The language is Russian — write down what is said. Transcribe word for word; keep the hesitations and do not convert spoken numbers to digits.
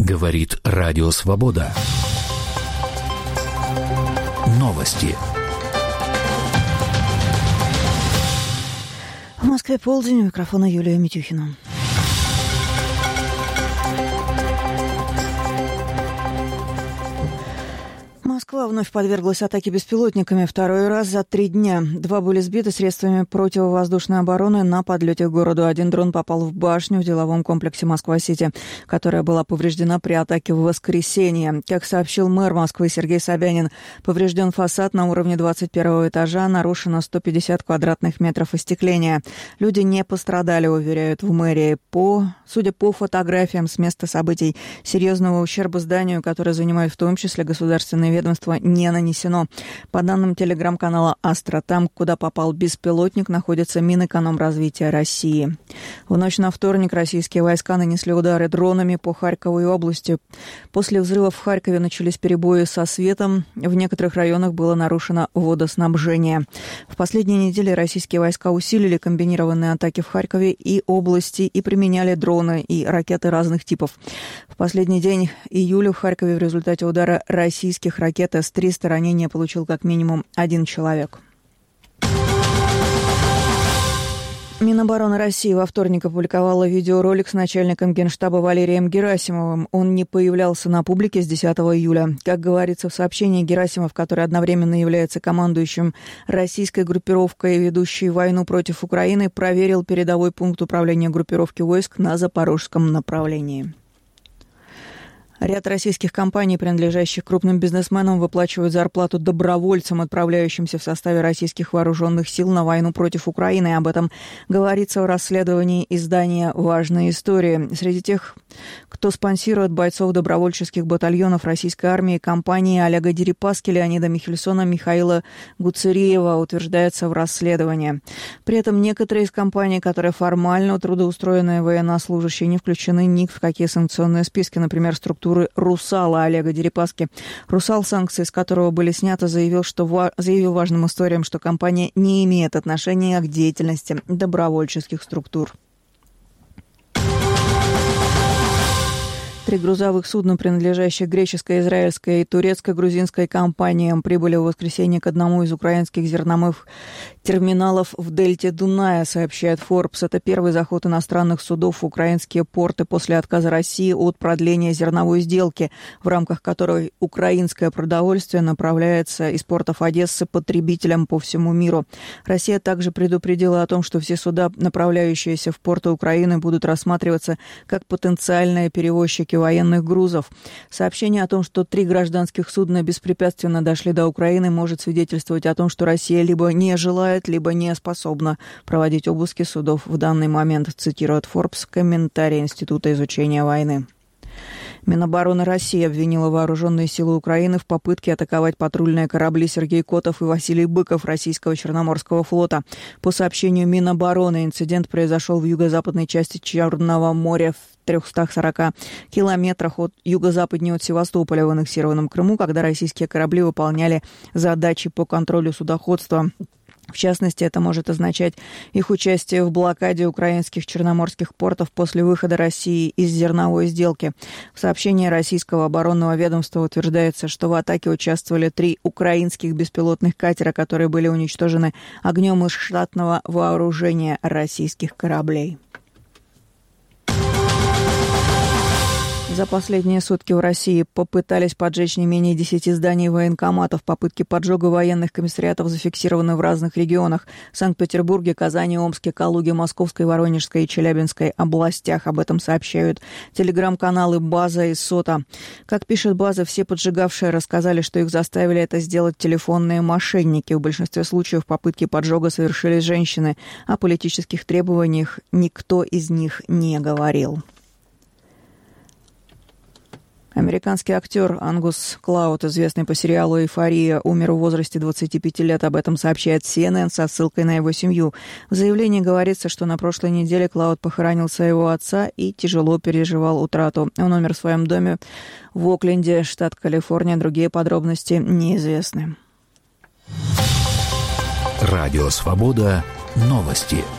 Говорит Радио Свобода. Новости. В Москве полдень, у микрофона Юлия Митюхина. Москва вновь подверглась атаке беспилотниками второй раз за три дня. Два были сбиты средствами противовоздушной обороны на подлете к городу. Один дрон попал в башню в деловом комплексе Москва-Сити, которая была повреждена при атаке в воскресенье. Как сообщил мэр Москвы Сергей Собянин, поврежден фасад на уровне двадцать первого этажа, нарушено сто пятьдесят квадратных метров остекления. Люди не пострадали, уверяют в мэрии. По, судя по фотографиям с места событий, серьезного ущерба зданию, которое занимает в том числе государственные ведомства, не нанесено. По данным телеграм-канала «Астра», там, куда попал беспилотник, находится Минэкономразвития России. В ночь на вторник российские войска нанесли удары дронами по Харькову и области. После взрывов в Харькове начались перебои со светом. В некоторых районах было нарушено водоснабжение. В последние недели российские войска усилили комбинированные атаки в Харькове и области и применяли дроны и ракеты разных типов. В последний день июля в Харькове в результате удара российских ракет Эс триста ранения получил как минимум один человек. Минобороны России во вторник опубликовала видеоролик с начальником Генштаба Валерием Герасимовым. Он не появлялся на публике с десятого июля. Как говорится в сообщении, Герасимов, который одновременно является командующим российской группировкой, ведущей войну против Украины, проверил передовой пункт управления группировки войск на запорожском направлении. Ряд российских компаний, принадлежащих крупным бизнесменам, выплачивают зарплату добровольцам, отправляющимся в составе российских вооруженных сил на войну против Украины. Об этом говорится в расследовании издания «Важные истории». Среди тех, кто спонсирует бойцов добровольческих батальонов российской армии, компании Олега Дерипаски, Леонида Михельсона, Михаила Гуцериева, утверждается в расследовании. При этом некоторые из компаний, которые формально трудоустроенные военнослужащие, не включены ни в какие санкционные списки, например, структуры «Русала» Олега Дерипаски. «Русал», санкции с которого были сняты, заявил, что ва- заявил важным историям, что компания не имеет отношения к деятельности добровольческих структур. Три грузовых судна, принадлежащих греческой, израильской и турецкой грузинской компаниям, прибыли в воскресенье к одному из украинских зерновых терминалов в дельте Дуная, сообщает Forbes. Это первый заход иностранных судов в украинские порты после отказа России от продления зерновой сделки, в рамках которой украинское продовольствие направляется из портов Одессы потребителям по всему миру. Россия также предупредила о том, что все суда, направляющиеся в порты Украины, будут рассматриваться как потенциальные перевозчики военных грузов. Сообщение о том, что три гражданских судна беспрепятственно дошли до Украины, может свидетельствовать о том, что Россия либо не желает, либо не способна проводить обыски судов в данный момент, цитирует Forbes комментарий Института изучения войны. Минобороны России обвинила вооруженные силы Украины в попытке атаковать патрульные корабли Сергей Котов и Василий Быков российского Черноморского флота. По сообщению Минобороны, инцидент произошел в юго-западной части Черного моря в трехстах сорока километрах от юго-западнее от Севастополя в аннексированном Крыму, когда российские корабли выполняли задачи по контролю судоходства. В частности, это может означать их участие в блокаде украинских черноморских портов после выхода России из зерновой сделки. В сообщении российского оборонного ведомства утверждается, что в атаке участвовали три украинских беспилотных катера, которые были уничтожены огнем из штатного вооружения российских кораблей. За последние сутки в России попытались поджечь не менее десяти зданий военкоматов. Попытки поджога военных комиссариатов зафиксированы в разных регионах. В Санкт-Петербурге, Казани, Омске, Калуге, Московской, Воронежской и Челябинской областях. Об этом сообщают телеграм-каналы «База» и «Сота». Как пишет «База», все поджигавшие рассказали, что их заставили это сделать телефонные мошенники. В большинстве случаев попытки поджога совершили женщины. О политических требованиях никто из них не говорил. Американский актер Ангус Клауд, известный по сериалу «Эйфория», умер в возрасте двадцати пяти лет. Об этом сообщает си эн эн со ссылкой на его семью. В заявлении говорится, что на прошлой неделе Клауд похоронил своего отца и тяжело переживал утрату. Он умер в своем доме в Окленде, штат Калифорния. Другие подробности неизвестны. Радио «Свобода». Новости.